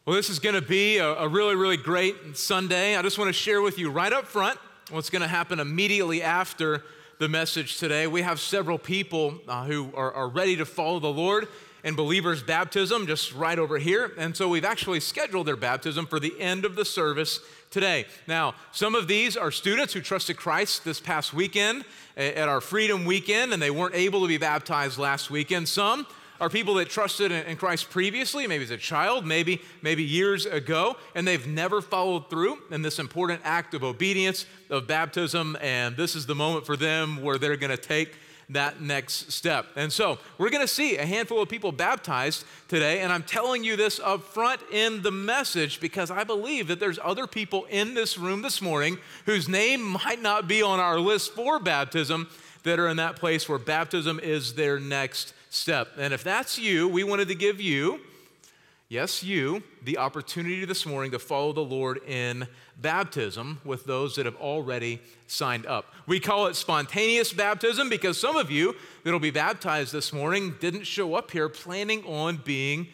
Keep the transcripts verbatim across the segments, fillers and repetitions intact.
Well, this is going to be a, a really, really great Sunday. I just want to share with you right up front what's going to happen immediately after the message today. We have several people uh, who are, are ready to follow the Lord in believers' baptism just right over here. And so we've actually scheduled their baptism for the end of the service today. Now, some of these are students who trusted Christ this past weekend at our Freedom Weekend, and they weren't able to be baptized last weekend. Some are people that trusted in Christ previously, maybe as a child, maybe maybe years ago, and they've never followed through in this important act of obedience, of baptism, and this is the moment for them where they're going to take that next step. And so we're going to see a handful of people baptized today, and I'm telling you this up front in the message because I believe that there's other people in this room this morning whose name might not be on our list for baptism that are in that place where baptism is their next step. And if that's you, we wanted to give you, yes, you, the opportunity this morning to follow the Lord in baptism with those that have already signed up. We call it spontaneous baptism because some of you that'll be baptized this morning didn't show up here planning on being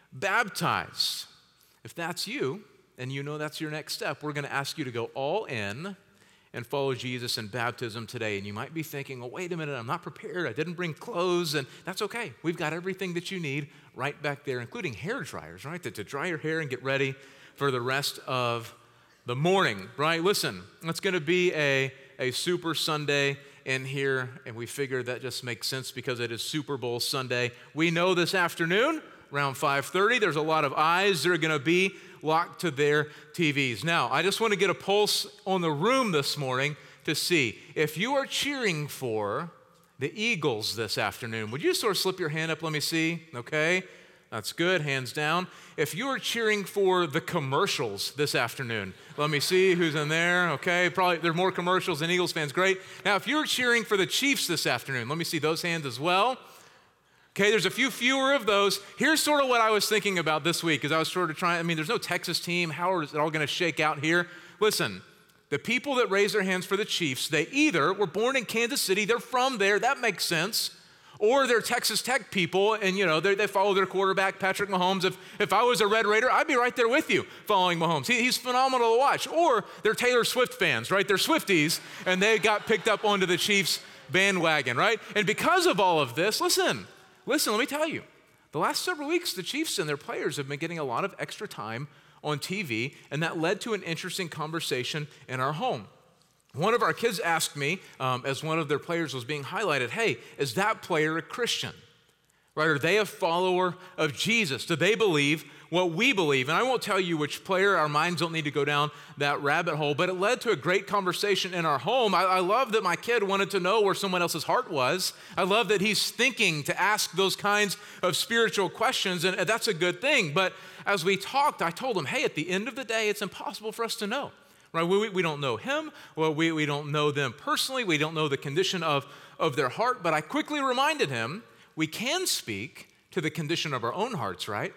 baptized. If that's you, and you know that's your next step, we're going to ask you to go all in and follow Jesus in baptism today. And you might be thinking, oh, wait a minute, I'm not prepared. I didn't bring clothes, and that's okay. We've got everything that you need right back there, including hair dryers, right, to, to dry your hair and get ready for the rest of the morning, right? Listen, it's going to be a, a super Sunday in here, and we figured that just makes sense because it is Super Bowl Sunday. We know this afternoon, around five thirty, there's a lot of eyes that are going to be locked to their T Vs. Now, I just want to get a pulse on the room this morning to see if you are cheering for the Eagles this afternoon. Would you sort of slip your hand up? Let me see. Okay, that's good. Hands down. If you are cheering for the commercials this afternoon, let me see who's in there. Okay, probably there are more commercials than Eagles fans. Great. Now, if you're cheering for the Chiefs this afternoon, let me see those hands as well. Okay, there's a few fewer of those. Here's sort of what I was thinking about this week as I was sort of trying, I mean, there's no Texas team. How is it all going to shake out here? Listen, the people that raise their hands for the Chiefs, they either were born in Kansas City, they're from there, that makes sense, or they're Texas Tech people, and, you know, they follow their quarterback, Patrick Mahomes. If, if I was a Red Raider, I'd be right there with you following Mahomes. He, he's phenomenal to watch. Or they're Taylor Swift fans, right? They're Swifties, and they got picked up onto the Chiefs bandwagon, right? And because of all of this, listen, Listen, let me tell you, the last several weeks, the Chiefs and their players have been getting a lot of extra time on T V, and that led to an interesting conversation in our home. One of our kids asked me, um, as one of their players was being highlighted, hey, is that player a Christian? Right? Are they a follower of Jesus? Do they believe what we believe? And I won't tell you which player. Our minds don't need to go down that rabbit hole, but it led to a great conversation in our home. I, I love that my kid wanted to know where someone else's heart was. I love that he's thinking to ask those kinds of spiritual questions, and that's a good thing. But as we talked, I told him, hey, at the end of the day, it's impossible for us to know. Right? We, we don't know him. Well, we, we don't know them personally. We don't know the condition of, of their heart. But I quickly reminded him, we can speak to the condition of our own hearts, right?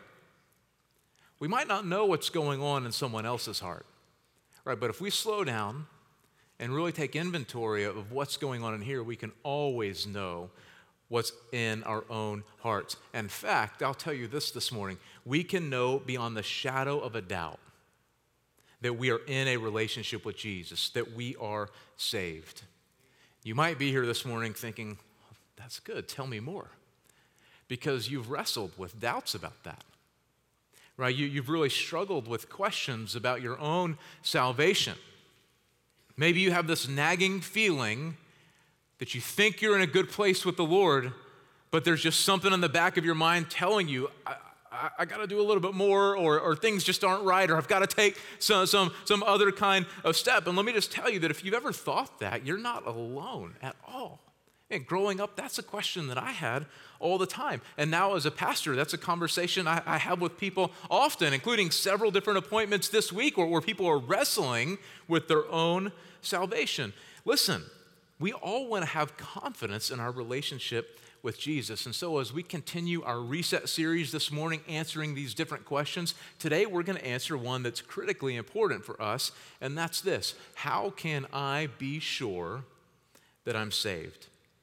We might not know what's going on in someone else's heart, right? But if we slow down and really take inventory of what's going on in here, we can always know what's in our own hearts. In fact, I'll tell you this this morning, we can know beyond the shadow of a doubt that we are in a relationship with Jesus, that we are saved. You might be here this morning thinking, that's good, tell me more. Because you've wrestled with doubts about that, right? You, you've really struggled with questions about your own salvation. Maybe you have this nagging feeling that you think you're in a good place with the Lord, but there's just something in the back of your mind telling you, I, I, I got to do a little bit more, or, or things just aren't right, or I've got to take some, some, some other kind of step. And let me just tell you that if you've ever thought that, you're not alone at all. And growing up, that's a question that I had all the time. And now as a pastor, that's a conversation I, I have with people often, including several different appointments this week where, where people are wrestling with their own salvation. Listen, we all want to have confidence in our relationship with Jesus. And so as we continue our Reset series this morning, answering these different questions, today we're going to answer one that's critically important for us, and that's this: how can I be sure that I'm saved?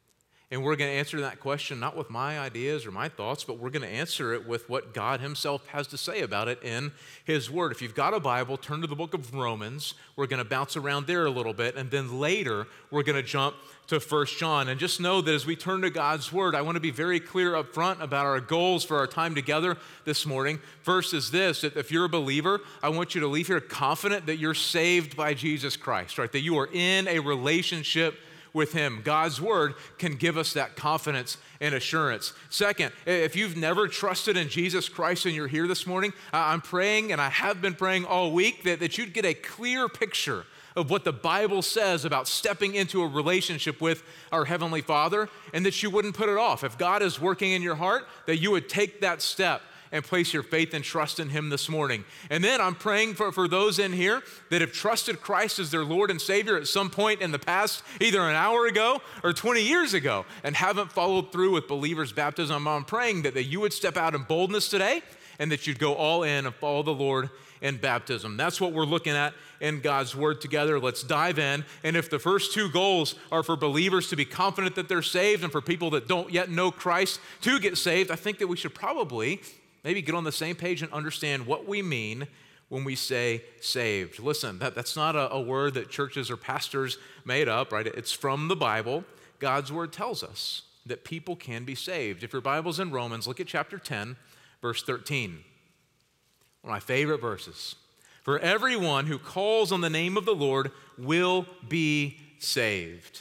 And we're going to answer that question not with my ideas or my thoughts, but we're going to answer it with what God himself has to say about it in his word. If you've got a Bible, turn to the book of Romans. We're going to bounce around there a little bit, and then later we're going to jump to First John. And just know that as we turn to God's word, I want to be very clear up front about our goals for our time together this morning. First is this, that if you're a believer, I want you to leave here confident that you're saved by Jesus Christ, right? That you are in a relationship with him. God's word can give us that confidence and assurance. Second, if you've never trusted in Jesus Christ and you're here this morning, I'm praying, and I have been praying all week, that, that you'd get a clear picture of what the Bible says about stepping into a relationship with our Heavenly Father, and that you wouldn't put it off. If God is working in your heart, that you would take that step and place your faith and trust in him this morning. And then I'm praying for, for those in here that have trusted Christ as their Lord and Savior at some point in the past, either an hour ago or twenty years ago, and haven't followed through with believers' baptism. I'm praying that, that you would step out in boldness today, and that you'd go all in and follow the Lord in baptism. That's what we're looking at in God's word together. Let's dive in. And if the first two goals are for believers to be confident that they're saved, and for people that don't yet know Christ to get saved, I think that we should probably maybe get on the same page and understand what we mean when we say saved. Listen, that, that's not a, a word that churches or pastors made up, right? It's from the Bible. God's word tells us that people can be saved. If your Bible's in Romans, look at chapter ten, verse thirteen. One of my favorite verses. For everyone who calls on the name of the Lord will be saved.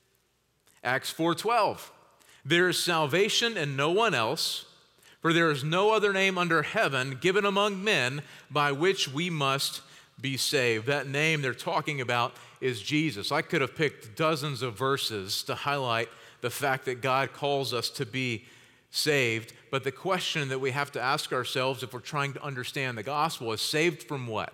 Acts four twelve. There is salvation in no one else, for there is no other name under heaven given among men by which we must be saved. That name they're talking about is Jesus. I could have picked dozens of verses to highlight the fact that God calls us to be saved. But the question that we have to ask ourselves if we're trying to understand the gospel is, saved from what?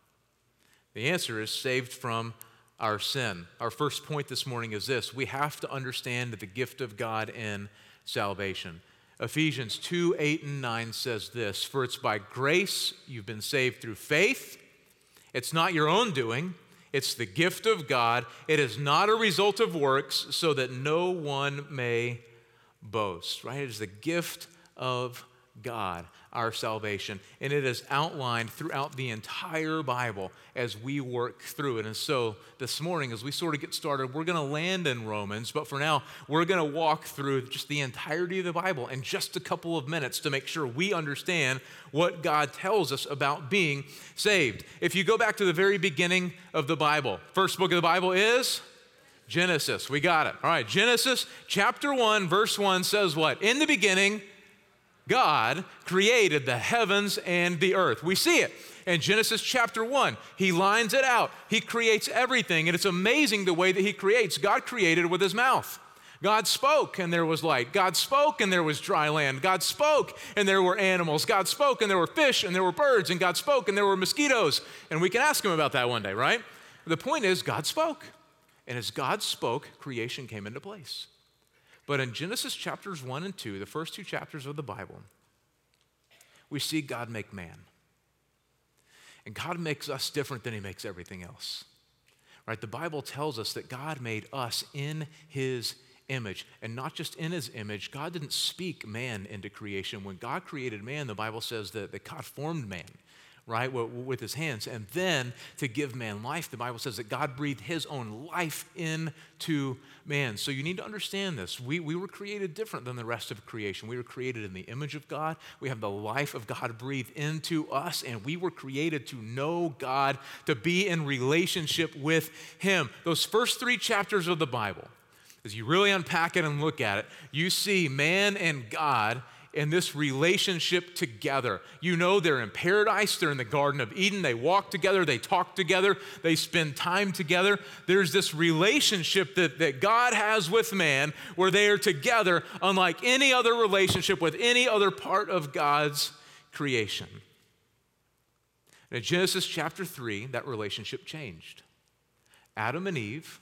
The answer is saved from our sin. Our first point this morning is this: we have to understand the gift of God in salvation. Ephesians two, eight, and nine says this: for it's by grace you've been saved through faith. It's not your own doing. It's the gift of God. It is not a result of works, so that no one may boast, right? It is the gift of God, our salvation. And it is outlined throughout the entire Bible as we work through it. And so this morning, as we sort of get started, we're going to land in Romans. But for now, we're going to walk through just the entirety of the Bible in just a couple of minutes to make sure we understand what God tells us about being saved. If you go back to the very beginning of the Bible, first book of the Bible is Genesis. We got it. All right, Genesis chapter one, verse one says what? In the beginning, God created the heavens and the earth. We see it in Genesis chapter one. He lines it out. He creates everything, and it's amazing the way that he creates. God created with his mouth. God spoke, and there was light. God spoke, and there was dry land. God spoke, and there were animals. God spoke, and there were fish, and there were birds. And God spoke, and there were mosquitoes. And we can ask him about that one day, right? The point is, God spoke. And as God spoke, creation came into place. But in Genesis chapters one and two, the first two chapters of the Bible, we see God make man. And God makes us different than he makes everything else. Right? The Bible tells us that God made us in his image. And not just in his image, God didn't speak man into creation. When God created man, the Bible says that, that God formed man, right, with his hands. And then to give man life, the Bible says that God breathed his own life into man. So you need to understand this. We, we were created different than the rest of creation. We were created in the image of God. We have the life of God breathed into us, and we were created to know God, to be in relationship with him. Those first three chapters of the Bible, as you really unpack it and look at it, you see man and God in this relationship together. You know, they're in paradise, they're in the Garden of Eden, they walk together, they talk together, they spend time together. There's this relationship that, that God has with man where they are together unlike any other relationship with any other part of God's creation. And in Genesis chapter three, that relationship changed. Adam and Eve,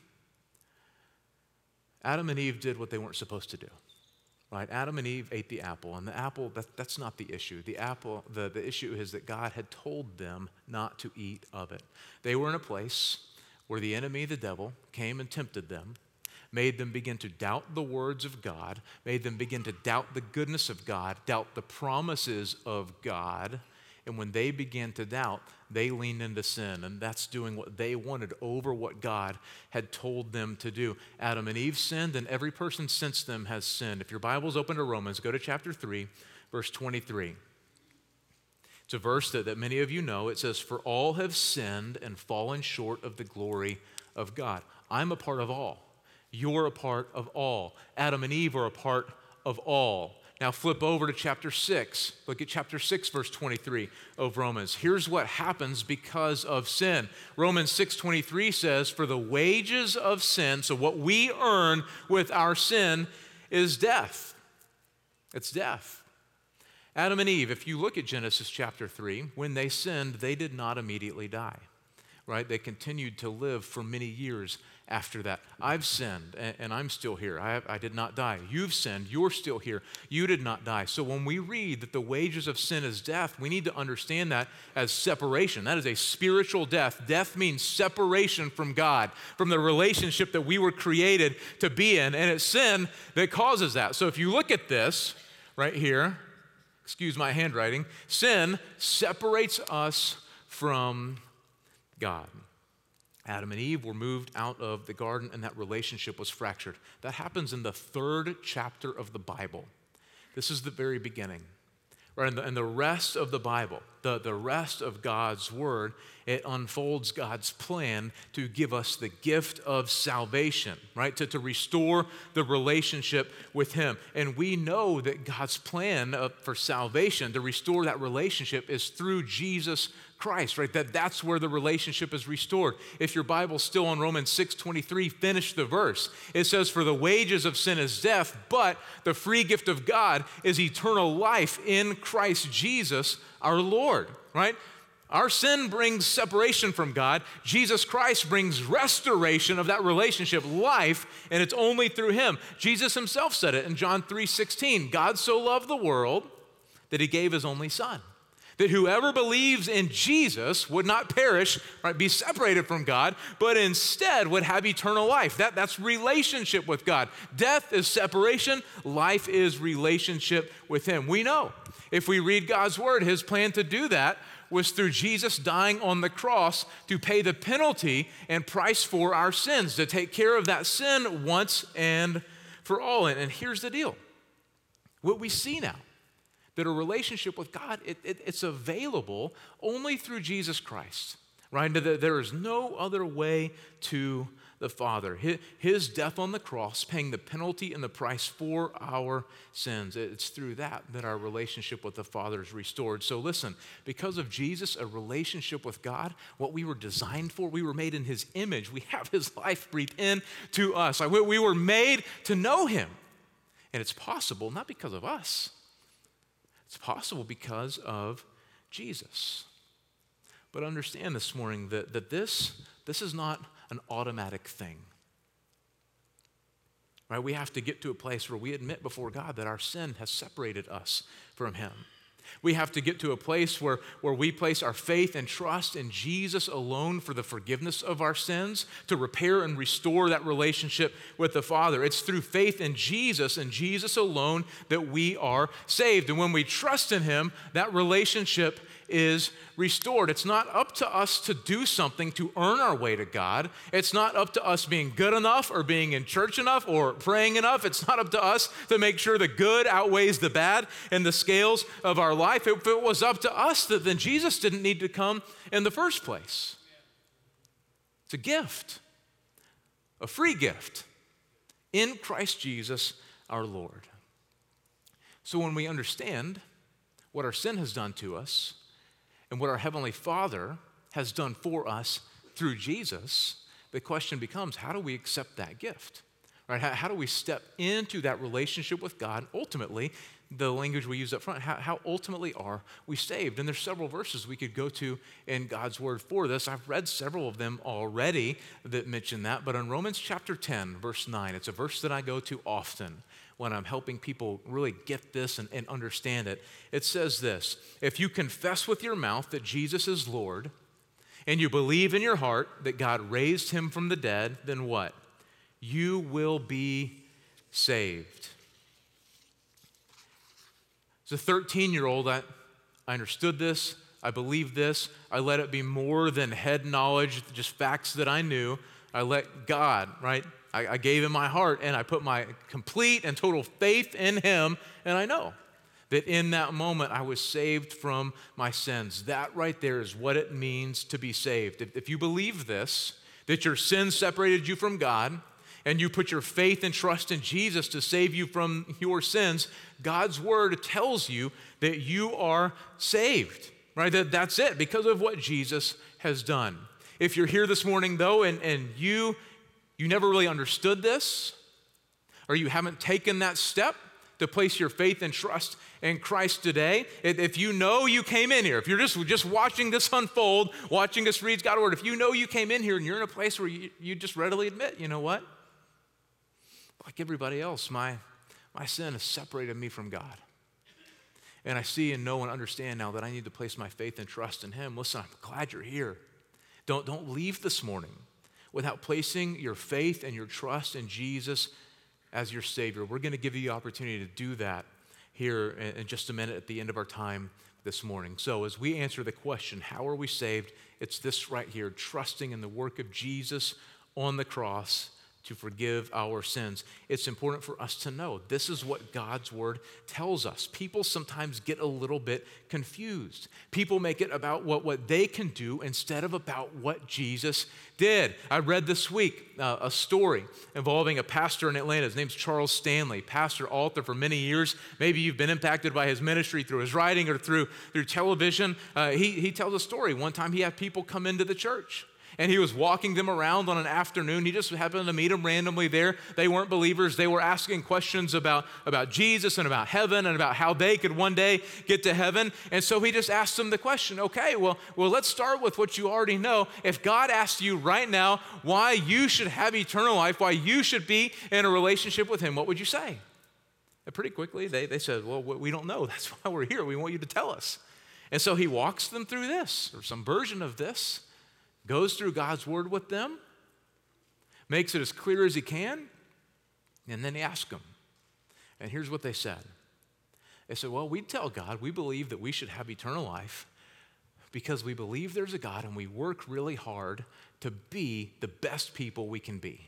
Adam and Eve did what they weren't supposed to do. Right? Adam and Eve ate the apple, and the apple, that, that's not the issue. The apple, the, the issue is that God had told them not to eat of it. They were in a place where the enemy, the devil, came and tempted them. made them begin to doubt the words of God, made them begin to doubt the goodness of God, doubt the promises of God. And when they began to doubt, they leaned into sin, and that's doing what they wanted over what God had told them to do. Adam and Eve sinned, and every person since them has sinned. If your Bible's open to Romans, go to chapter three, verse twenty-three. It's a verse that, that many of you know. It says, "For all have sinned and fallen short of the glory of God." I'm a part of all. You're a part of all. Adam and Eve are a part of all. Now flip over to chapter six. Look at chapter six, verse twenty-three of Romans. Here's what happens because of sin. Romans six twenty-three says, "For the wages of sin," so what we earn with our sin, is death. It's death. Adam and Eve, if you look at Genesis chapter three, when they sinned, they did not immediately die, right? They continued to live for many years after that. I've sinned, and, and I'm still here. I, have, I did not die. You've sinned. You're still here. You did not die. So when we read that the wages of sin is death, we need to understand that as separation. That is a spiritual death. Death means separation from God, from the relationship that we were created to be in, and it's sin that causes that. So if you look at this right here, excuse my handwriting, sin separates us from God. Adam and Eve were moved out of the garden, and that relationship was fractured. That happens in the third chapter of the Bible. This is the very beginning. Right? And the, and the rest of the Bible, the, the rest of God's word, it unfolds God's plan to give us the gift of salvation, right? To, to restore the relationship with him. And we know that God's plan uh, for salvation, to restore that relationship, is through Jesus Christ, right? That that's where the relationship is restored. If your Bible's still on Romans six twenty-three, finish the verse. It says, "For the wages of sin is death, but the free gift of God is eternal life in Christ Jesus our Lord," right? Our sin brings separation from God. Jesus Christ brings restoration of that relationship, life, and it's only through him. Jesus himself said it in John three sixteen, "God so loved the world that he gave his only son, that whoever believes in Jesus would not perish, right, be separated from God, but instead would have eternal life." That, that's relationship with God. Death is separation. Life is relationship with him. We know if we read God's word, his plan to do that was through Jesus dying on the cross to pay the penalty and price for our sins, to take care of that sin once and for all. And, and here's the deal. What we see now, that a relationship with God, it, it, it's available only through Jesus Christ, right? There is no other way to the Father. His death on the cross, paying the penalty and the price for our sins. It's through that that our relationship with the Father is restored. So listen, because of Jesus, a relationship with God, what we were designed for, we were made in his image. We have his life breathed in to us. We were made to know him. And it's possible not because of us. It's possible because of Jesus. But understand this morning that, that this, this is not an automatic thing. Right? We have to get to a place where we admit before God that our sin has separated us from him. We have to get to a place where, where we place our faith and trust in Jesus alone for the forgiveness of our sins, to repair and restore that relationship with the Father. It's through faith in Jesus and Jesus alone that we are saved. And when we trust in him, that relationship is restored. It's not up to us to do something to earn our way to God. It's not up to us being good enough or being in church enough or praying enough. It's not up to us to make sure the good outweighs the bad in the scales of our life. If it was up to us, then Jesus didn't need to come in the first place. It's a gift, a free gift in Christ Jesus our Lord. So when we understand what our sin has done to us, and what our Heavenly Father has done for us through Jesus, the question becomes, how do we accept that gift? Right? How, how do we step into that relationship with God? Ultimately, the language we use up front, how, how ultimately are we saved? And there's several verses we could go to in God's word for this. I've read several of them already that mention that, but in Romans chapter ten, verse nine, it's a verse that I go to often when I'm helping people really get this and, and understand it. It says this: "If you confess with your mouth that Jesus is Lord, and you believe in your heart that God raised him from the dead, then what? you will be saved. As a thirteen-year-old, I, I understood this. I believed this. I let it be more than head knowledge, just facts that I knew. I let God, right? I, I gave him my heart, and I put my complete and total faith in him, and I know that in that moment I was saved from my sins. That right there is what it means to be saved. If, if you believe this, that your sins separated you from God, and you put your faith and trust in Jesus to save you from your sins, God's word tells you that you are saved, right? That, that's it, because of what Jesus has done. If you're here this morning, though, and, and you, you never really understood this, or you haven't taken that step to place your faith and trust in Christ today, if you know you came in here, if you're just, just watching this unfold, watching us read God's word, if you know you came in here and you're in a place where you, you just readily admit, you know what? Like everybody else, my, my sin has separated me from God. And I see and know and understand now that I need to place my faith and trust in him. Listen, I'm glad you're here. Don't, don't leave this morning without placing your faith and your trust in Jesus as your Savior. We're going to give you the opportunity to do that here in, in just a minute at the end of our time this morning. So as we answer the question, how are we saved? It's this right here, trusting in the work of Jesus on the cross to forgive our sins. It's important for us to know this is what God's word tells us. People sometimes get a little bit confused. People make it about what, what they can do instead of about what Jesus did. I read this week uh, a story involving a pastor in Atlanta. His name's Charles Stanley, pastor, author for many years. Maybe you've been impacted by his ministry through his writing or through, through television. Uh, he, he tells a story. One time he had people come into the church, and he was walking them around on an afternoon. He just happened to meet them randomly there. They weren't believers. They were asking questions about, about Jesus and about heaven and about how they could one day get to heaven. And so he just asked them the question, okay, well, well, let's start with what you already know. If God asked you right now why you should have eternal life, why you should be in a relationship with him, what would you say? And pretty quickly, they, they said, well, we don't know. That's why we're here. We want you to tell us. And so he walks them through this, or some version of this, goes through God's word with them, makes it as clear as he can, and then he asks them. And here's what they said. They said, well, we tell God we believe that we should have eternal life because we believe there's a God and we work really hard to be the best people we can be.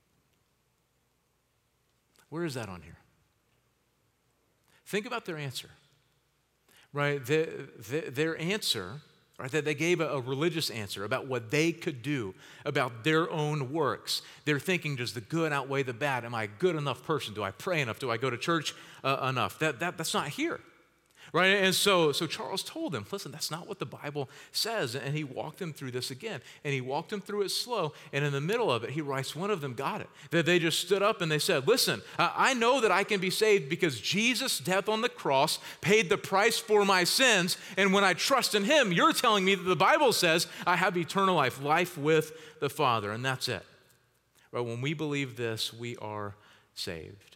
Where is that on here? Think about their answer, right? The, the, their answer, right, that they gave a, a religious answer about what they could do, about their own works. They're thinking, does the good outweigh the bad? Am I a good enough person? Do I pray enough? Do I go to church uh, enough? That, that, that's not here. Right? And so, so Charles told them, listen, that's not what the Bible says. And he walked them through this again. And he walked them through it slow. And in the middle of it, he writes, one of them got it. That they just stood up and they said, listen, I know that I can be saved because Jesus' death on the cross paid the price for my sins. And when I trust in him, you're telling me that the Bible says I have eternal life, life with the Father. And that's it. Right? When we believe this, we are saved.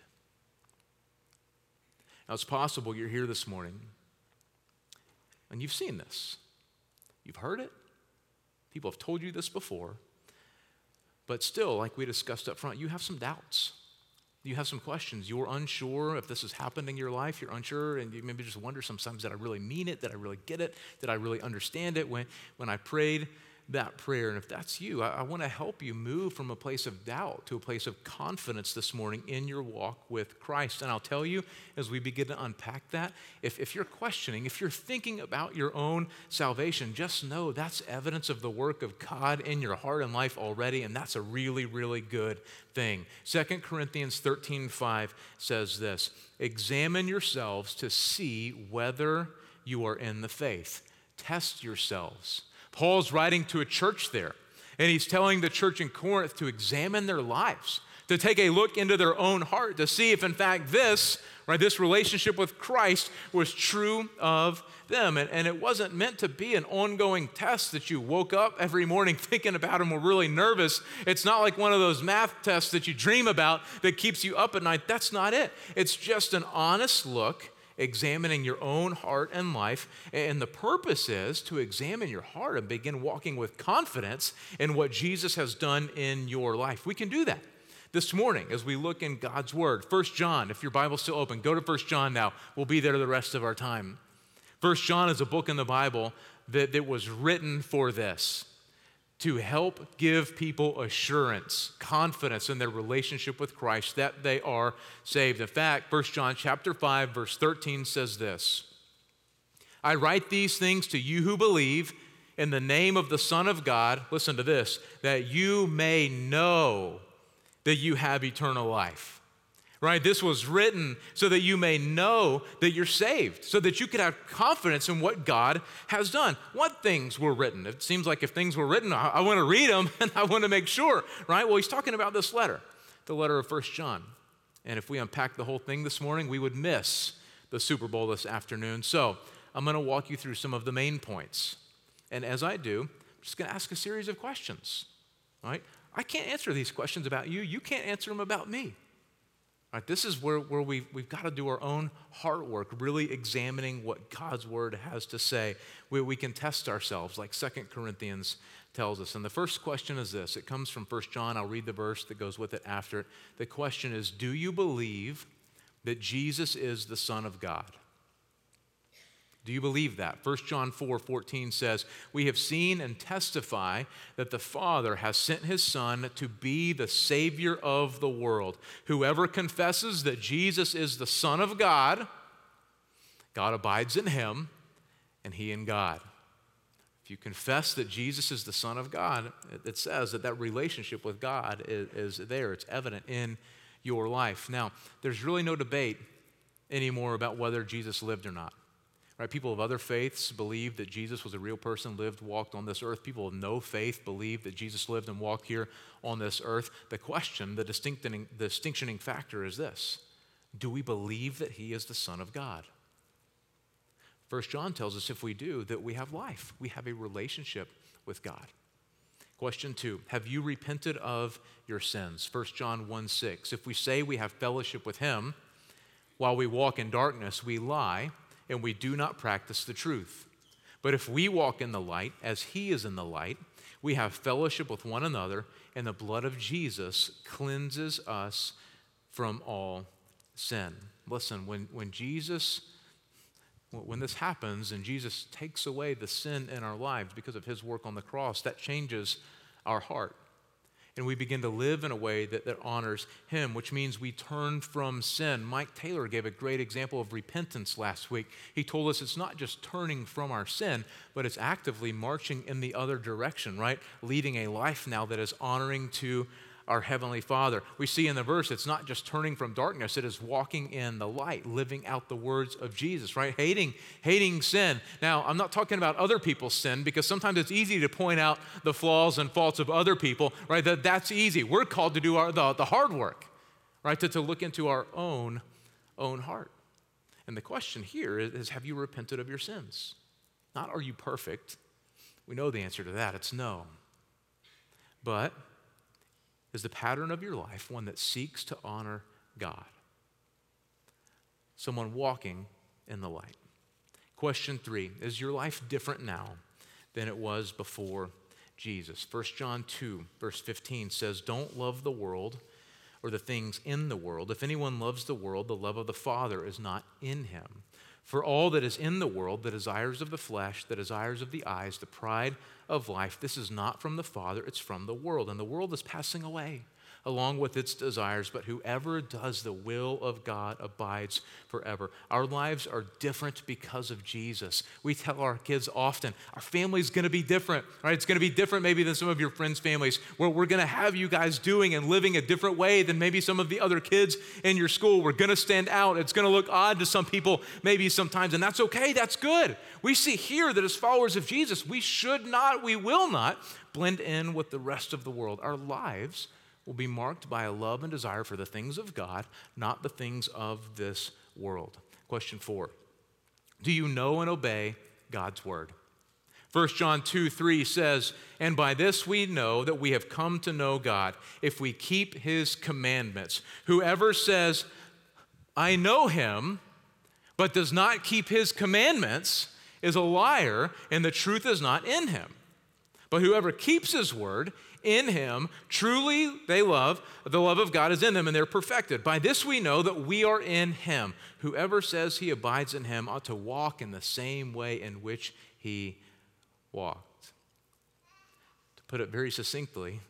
Now, it's possible you're here this morning and you've seen this. You've heard it. People have told you this before. But still, like we discussed up front, you have some doubts. You have some questions. You're unsure if this has happened in your life. You're unsure, and you maybe just wonder sometimes, did I really mean it? Did I really get it? Did I really understand it when, when I prayed that prayer? And if that's you, I, I want to help you move from a place of doubt to a place of confidence this morning in your walk with Christ. And I'll tell you, as we begin to unpack that, if, if you're questioning, if you're thinking about your own salvation, just know that's evidence of the work of God in your heart and life already, and that's a really, really good thing. Second Corinthians thirteen five says this, examine yourselves to see whether you are in the faith. Test yourselves. Paul's writing to a church there, and he's telling the church in Corinth to examine their lives, to take a look into their own heart, to see if in fact this, right, this relationship with Christ was true of them. And, and it wasn't meant to be an ongoing test that you woke up every morning thinking about and were really nervous. It's not like one of those math tests that you dream about that keeps you up at night. That's not it. It's just an honest look, examining your own heart and life. And the purpose is to examine your heart and begin walking with confidence in what Jesus has done in your life. We can do that. This morning, as we look in God's Word, First John, if your Bible's still open, go to First John now. We'll be there the rest of our time. First John is a book in the Bible that, that was written for this, to help give people assurance, confidence in their relationship with Christ, that they are saved. In fact, First John chapter five, verse thirteen says this, I write these things to you who believe in the name of the Son of God, listen to this, that you may know that you have eternal life. Right? This was written so that you may know that you're saved, so that you could have confidence in what God has done. What things were written? It seems like if things were written, I, I want to read them and I want to make sure, right? Well, he's talking about this letter, the letter of First John. And if we unpack the whole thing this morning, we would miss the Super Bowl this afternoon. So I'm going to walk you through some of the main points. And as I do, I'm just going to ask a series of questions, all right? I can't answer these questions about you. You can't answer them about me. All right, this is where, where we've, we've got to do our own heart work, really examining what God's Word has to say. We, we can test ourselves like Second Corinthians tells us. And the first question is this. It comes from First John. I'll read the verse that goes with it after it. The question is, do you believe that Jesus is the Son of God? Do you believe that? First John four fourteen says, we have seen and testify that the Father has sent his Son to be the Savior of the world. Whoever confesses that Jesus is the Son of God, God abides in him, and he in God. If you confess that Jesus is the Son of God, it says that that relationship with God is, is there. It's evident in your life. Now, there's really no debate anymore about whether Jesus lived or not. Right? People of other faiths believe that Jesus was a real person, lived, walked on this earth. People of no faith believe that Jesus lived and walked here on this earth. The question, the distinctioning, the distinctioning factor is this. Do we believe that he is the Son of God? First John tells us if we do, that we have life. We have a relationship with God. Question two, have you repented of your sins? First John one six, if we say we have fellowship with him while we walk in darkness, we lie and we do not practice the truth. But if we walk in the light, as he is in the light, we have fellowship with one another, and the blood of Jesus cleanses us from all sin. Listen, when, when Jesus, when this happens and Jesus takes away the sin in our lives because of his work on the cross, that changes our heart. And we begin to live in a way that, that honors him, which means we turn from sin. Mike Taylor gave a great example of repentance last week. He told us it's not just turning from our sin, but it's actively marching in the other direction, right? Leading a life now that is honoring to our Heavenly Father. We see in the verse, it's not just turning from darkness, it is walking in the light, living out the words of Jesus, right? Hating, hating sin. Now, I'm not talking about other people's sin because sometimes it's easy to point out the flaws and faults of other people, right? That, that's easy. We're called to do our, the, the hard work, right? To, to look into our own, own heart. And the question here is, is, have you repented of your sins? Not are you perfect? We know the answer to that. It's no. But is the pattern of your life one that seeks to honor God? Someone walking in the light. Question three, is your life different now than it was before Jesus? First John two, verse fifteen says, don't love the world or the things in the world. If anyone loves the world, the love of the Father is not in him. For all that is in the world, the desires of the flesh, the desires of the eyes, the pride of life, this is not from the Father, it's from the world. And the world is passing away along with its desires, but whoever does the will of God abides forever. Our lives are different because of Jesus. We tell our kids often, our family's gonna be different, right? It's gonna be different maybe than some of your friends' families, where we're gonna have you guys doing and living a different way than maybe some of the other kids in your school. We're gonna stand out. It's gonna look odd to some people maybe sometimes, and that's okay, that's good. We see here that as followers of Jesus, we should not, we will not blend in with the rest of the world. Our lives will be marked by a love and desire for the things of God, not the things of this world. Question four, do you know and obey God's word? First John two three says, and by this we know that we have come to know God, if we keep his commandments. Whoever says, I know him, but does not keep his commandments is a liar, and the truth is not in him. But whoever keeps his word, in him truly they love, the love of God is in them, and they're perfected. By this we know that we are in him. Whoever says he abides in him ought to walk in the same way in which he walked. To put it very succinctly,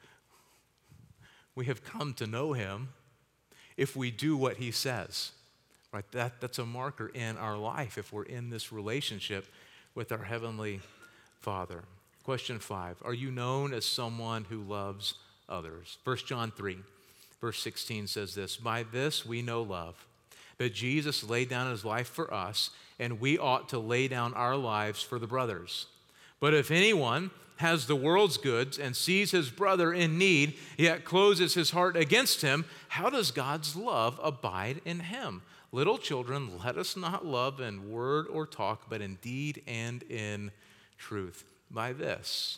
we have come to know him if we do what he says. Right? That, that's a marker in our life if we're in this relationship with our Heavenly Father. Question five, are you known as someone who loves others? First John three, verse sixteen says this, by this we know love, that Jesus laid down his life for us, and we ought to lay down our lives for the brothers. But if anyone has the world's goods and sees his brother in need, yet closes his heart against him, how does God's love abide in him? Little children, let us not love in word or talk, but in deed and in truth. By this,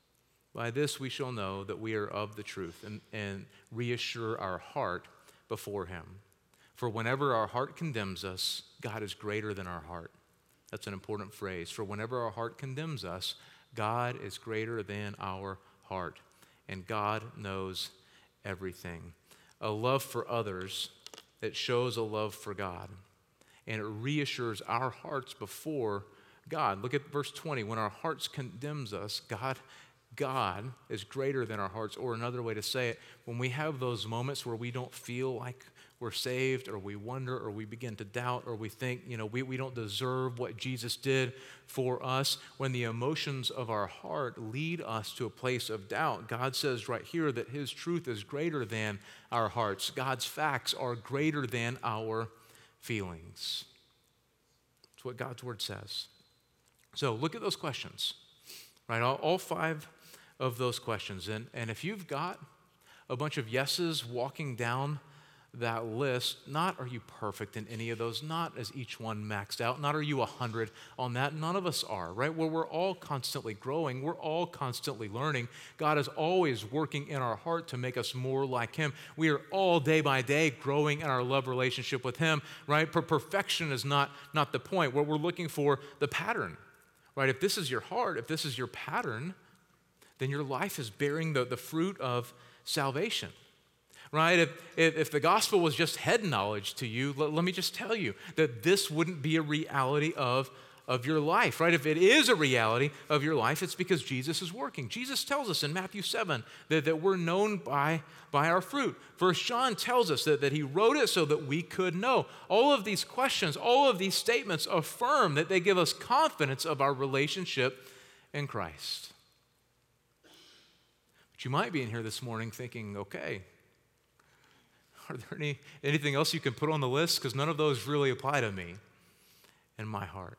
by this we shall know that we are of the truth and, and reassure our heart before him. For whenever our heart condemns us, God is greater than our heart. That's an important phrase. For whenever our heart condemns us, God is greater than our heart, and God knows everything. A love for others that shows a love for God, and it reassures our hearts before God. Look at verse twenty. When our hearts condemns us, God, God is greater than our hearts. Or another way to say it, when we have those moments where we don't feel like we're saved, or we wonder, or we begin to doubt, or we think, you know, we, we don't deserve what Jesus did for us, when the emotions of our heart lead us to a place of doubt, God says right here that his truth is greater than our hearts. God's facts are greater than our feelings. That's what God's word says. So look at those questions, right? All, all five of those questions. And, and if you've got a bunch of yeses walking down that list, not are you perfect in any of those, not is each one maxed out, not are you a hundred on that, none of us are, right? Well, we're all constantly growing, we're all constantly learning. God is always working in our heart to make us more like him. We are all day by day growing in our love relationship with him, right? Per- perfection is not, not the point. What we're looking for, the pattern, right? If this is your heart, if this is your pattern, then your life is bearing the, the fruit of salvation. Right? If, if, if the gospel was just head knowledge to you, let, let me just tell you that this wouldn't be a reality of, of your life, right? If it is a reality of your life, it's because Jesus is working. Jesus tells us in Matthew seven that, that we're known by, by our fruit. First John tells us that, that he wrote it so that we could know. All of these questions, all of these statements affirm that they give us confidence of our relationship in Christ. But you might be in here this morning thinking, okay, are there any, anything else you can put on the list? Because none of those really apply to me and my heart.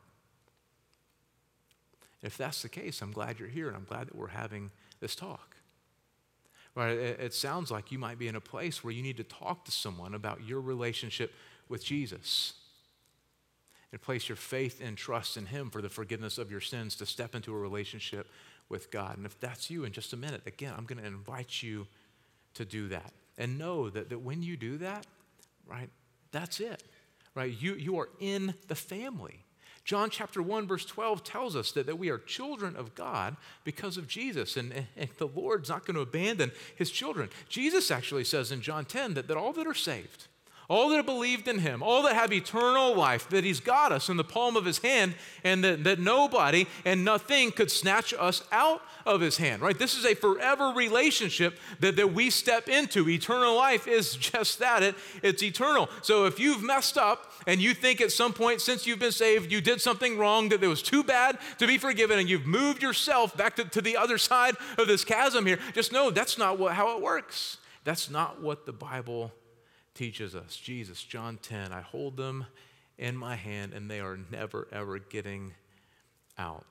If that's the case, I'm glad you're here, and I'm glad that we're having this talk. Right? It, it sounds like you might be in a place where you need to talk to someone about your relationship with Jesus and place your faith and trust in him for the forgiveness of your sins, to step into a relationship with God. And if that's you, in just a minute, again, I'm going to invite you to do that. And know that, that when you do that, right, that's it, right? You, you are in the family. John chapter one, verse twelve tells us that, that we are children of God because of Jesus, and, and, and the Lord's not going to abandon his children. Jesus actually says in John ten that, that all that are saved, all that have believed in him, all that have eternal life, that he's got us in the palm of his hand, and that, that nobody and nothing could snatch us out of his hand, right? This is a forever relationship that, that we step into. Eternal life is just that. It, it's eternal. So if you've messed up and you think at some point since you've been saved, you did something wrong, that it was too bad to be forgiven, and you've moved yourself back to, to the other side of this chasm here, just know that's not what, how it works. That's not what the Bible teaches us. Jesus, John ten, I hold them in my hand and they are never, ever getting out.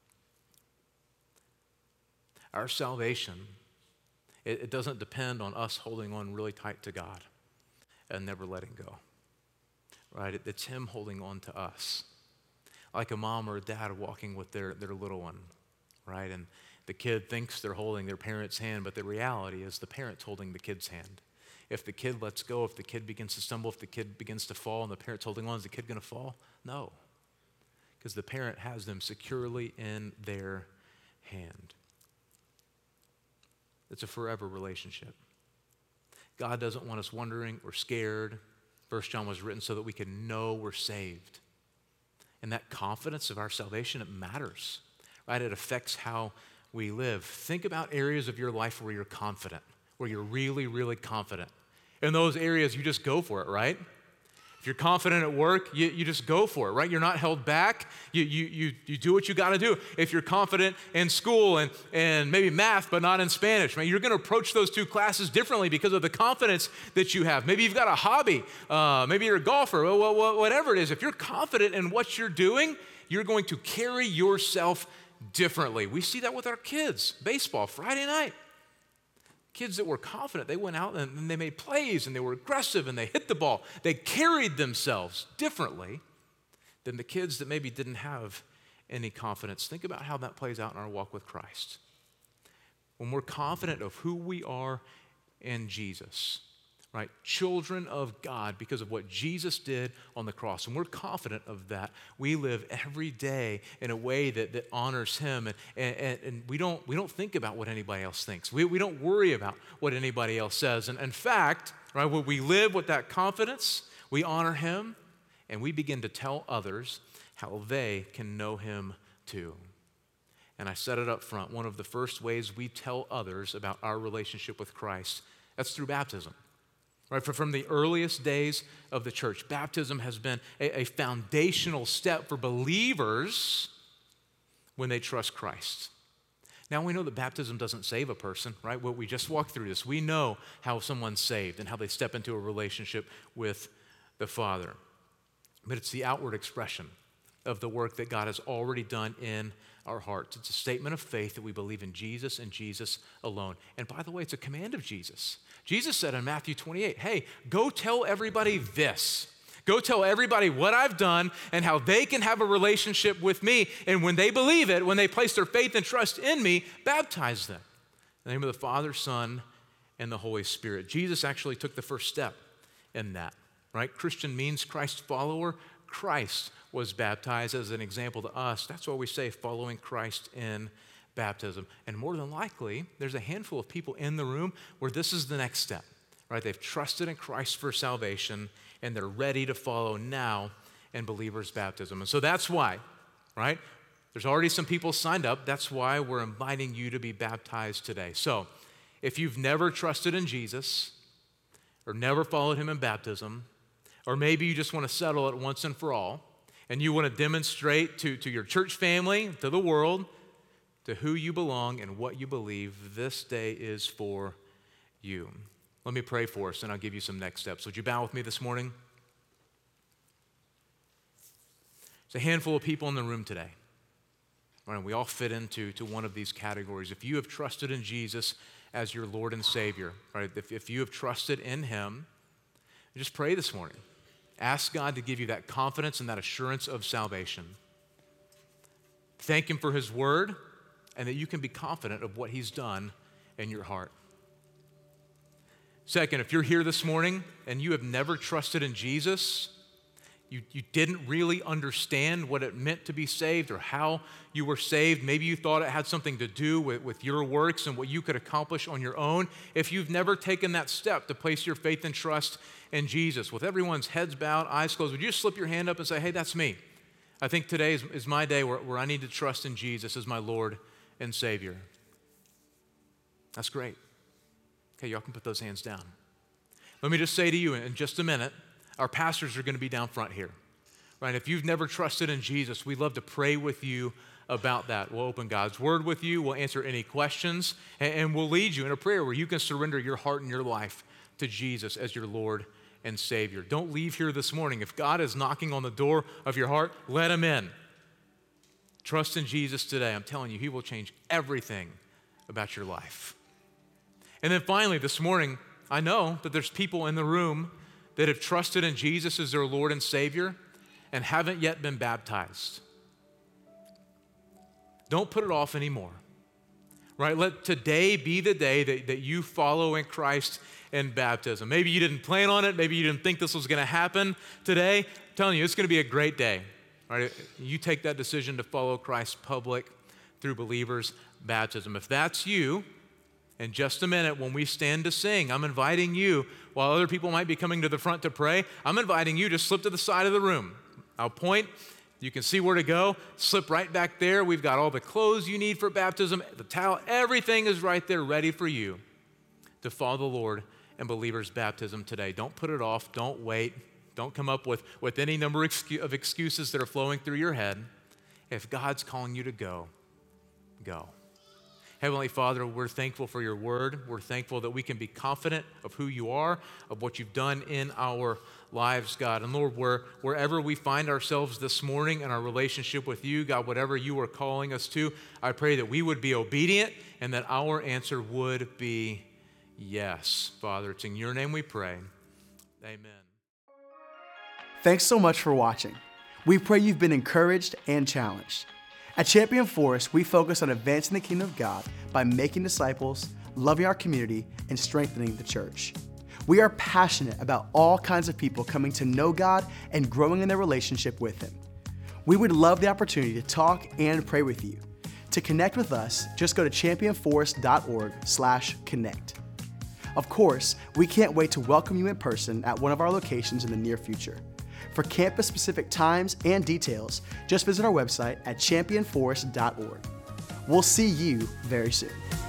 Our salvation, it, it doesn't depend on us holding on really tight to God and never letting go, right? It, it's him holding on to us, like a mom or a dad walking with their, their little one, right? And the kid thinks they're holding their parent's hand, but the reality is the parent's holding the kid's hand. If the kid lets go, if the kid begins to stumble, if the kid begins to fall and the parent's holding on, is the kid going to fall? No, because the parent has them securely in their hand. It's a forever relationship. God doesn't want us wondering or scared. First John was written so that we can know we're saved. And that confidence of our salvation, it matters, right? It affects how we live. Think about areas of your life where you're confident, where you're really, really confident. In those areas, you just go for it, right? If you're confident at work, you, you just go for it, right? You're not held back. You, you, you, you do what you got to do. If you're confident in school and, and maybe math, but not in Spanish, right? You're going to approach those two classes differently because of the confidence that you have. Maybe you've got a hobby. Uh, maybe you're a golfer, whatever it is. If you're confident in what you're doing, you're going to carry yourself differently. We see that with our kids. Baseball, Friday night. Kids that were confident, they went out and they made plays and they were aggressive and they hit the ball. They carried themselves differently than the kids that maybe didn't have any confidence. Think about how that plays out in our walk with Christ. When we're confident of who we are in Jesus, right? Children of God because of what Jesus did on the cross. And we're confident of that. We live every day in a way that, that honors him. And, and, and we, don't, we don't think about what anybody else thinks. We, we don't worry about what anybody else says. And in fact, right, when we live with that confidence, we honor him and we begin to tell others how they can know him too. And I said it up front, one of the first ways we tell others about our relationship with Christ, that's through baptism. Right, from the earliest days of the church, baptism has been a, a foundational step for believers when they trust Christ. Now we know that baptism doesn't save a person, right? Well, we just walked through this. We know how someone's saved and how they step into a relationship with the Father. But it's the outward expression of the work that God has already done in our hearts. It's a statement of faith that we believe in Jesus and Jesus alone. And by the way, it's a command of Jesus. Jesus said in Matthew twenty-eight, hey, go tell everybody this. Go tell everybody what I've done and how they can have a relationship with me. And when they believe it, when they place their faith and trust in me, baptize them. In the name of the Father, Son, and the Holy Spirit. Jesus actually took the first step in that, right? Christian means Christ follower. Christ was baptized as an example to us. That's why we say following Christ in baptism. And more than likely, there's a handful of people in the room where this is the next step, right? They've trusted in Christ for salvation and they're ready to follow now in believers' baptism. And so that's why, right? There's already some people signed up. That's why we're inviting you to be baptized today. So if you've never trusted in Jesus or never followed him in baptism, or maybe you just want to settle it once and for all, and you want to demonstrate to, to your church family, to the world, to who you belong and what you believe, this day is for you. Let me pray for us, and I'll give you some next steps. Would you bow with me this morning? There's a handful of people in the room today. Right, we all fit into to one of these categories. If you have trusted in Jesus as your Lord and Savior, right? If, if you have trusted in him, just pray this morning. Ask God to give you that confidence and that assurance of salvation. Thank him for his word and that you can be confident of what he's done in your heart. Second, if you're here this morning and you have never trusted in Jesus, you, you didn't really understand what it meant to be saved or how you were saved. Maybe you thought it had something to do with, with your works and what you could accomplish on your own. If you've never taken that step to place your faith and trust in Jesus, with everyone's heads bowed, eyes closed, would you just slip your hand up and say, hey, that's me. I think today is, is my day where, where I need to trust in Jesus as my Lord and Savior. That's great. Okay, y'all can put those hands down. Let me just say to you in just a minute, our pastors are going to be down front here. Right? If you've never trusted in Jesus, we'd love to pray with you about that. We'll open God's word with you. We'll answer any questions, and, and we'll lead you in a prayer where you can surrender your heart and your life to Jesus as your Lord and Savior. Don't leave here this morning. If God is knocking on the door of your heart, let him in. Trust in Jesus today. I'm telling you, he will change everything about your life. And then finally, this morning, I know that there's people in the room that have trusted in Jesus as their Lord and Savior and haven't yet been baptized. Don't put it off anymore, right? Let today be the day that, that you follow in Christ in baptism. Maybe you didn't plan on it. Maybe you didn't think this was going to happen today. I'm telling you, it's going to be a great day, right? You take that decision to follow Christ public through believers' baptism. If that's you, In just a minute, when we stand to sing, I'm inviting you, while other people might be coming to the front to pray, I'm inviting you to slip to the side of the room. I'll point. You can see where to go. Slip right back there. We've got all the clothes you need for baptism, the towel, everything is right there ready for you to follow the Lord in believer's baptism today. Don't put it off. Don't wait. Don't come up with, with any number of excuses that are flowing through your head. If God's calling you to go, go. Heavenly Father, we're thankful for your word. We're thankful that we can be confident of who you are, of what you've done in our lives, God. And Lord, where, wherever we find ourselves this morning in our relationship with you, God, whatever you are calling us to, I pray that we would be obedient and that our answer would be yes. Father, it's in your name we pray. Amen. Thanks so much for watching. We pray you've been encouraged and challenged. At Champion Forest, we focus on advancing the kingdom of God by making disciples, loving our community, and strengthening the church. We are passionate about all kinds of people coming to know God and growing in their relationship with Him. We would love the opportunity to talk and pray with you. To connect with us, just go to champion forest dot org slash connect. Of course, we can't wait to welcome you in person at one of our locations in the near future. For campus-specific times and details, just visit our website at champion forest dot org. We'll see you very soon.